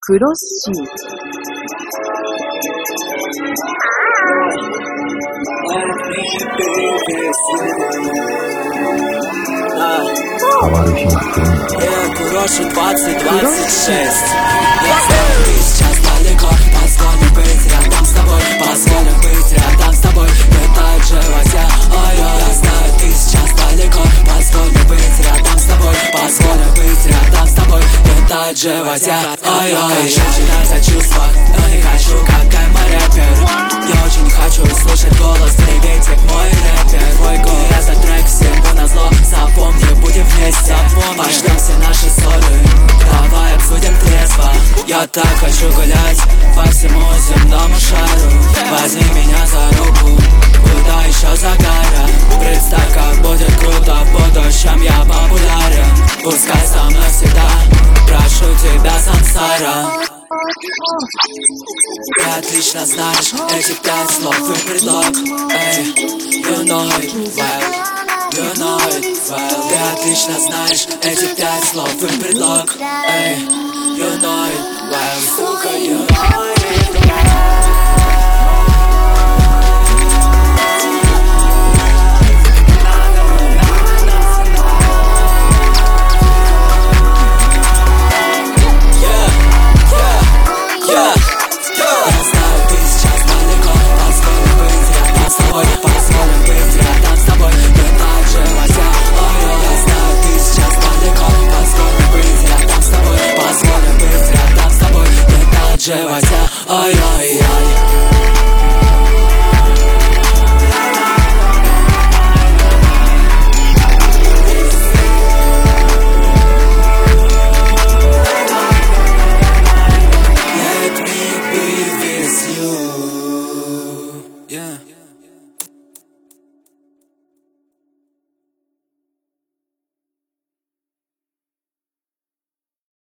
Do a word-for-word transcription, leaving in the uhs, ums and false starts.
クロッシー。 変わる日も来るんだ。 Крошу двадцать двадцать шесть. Я знаю, ты сейчас далеко. Позволю быть рядом с тобой. Позволю быть рядом с тобой. Летает животя. Ой-ой, я знаю, ты сейчас далеко. Позволю быть рядом с тобой. Позволю быть рядом с тобой. Летает животя. Ой-ой, я читаю за чувства, но не хочу, как Эмма рэпер. Я очень хочу слышать голос приветик, мой рэпер. Твой голос, этот трек всем назло. Запомни, будем вместе. Пошлем все наши ссоры, давай обсудим трезво. Я так хочу гулять по всему земному шару. Возьми меня за руку, куда еще за горы. Представь, как будет круто в будущем, я популярен. Пускай со мной всегда, прошу тебя, сансара. Ты отлично знаешь эти пять слов и предлог. Эй, you know it well, you know it well. Ты отлично знаешь эти пять слов и предлог. Эй, you know it well, сука, you know it well. Животя, ой-ой,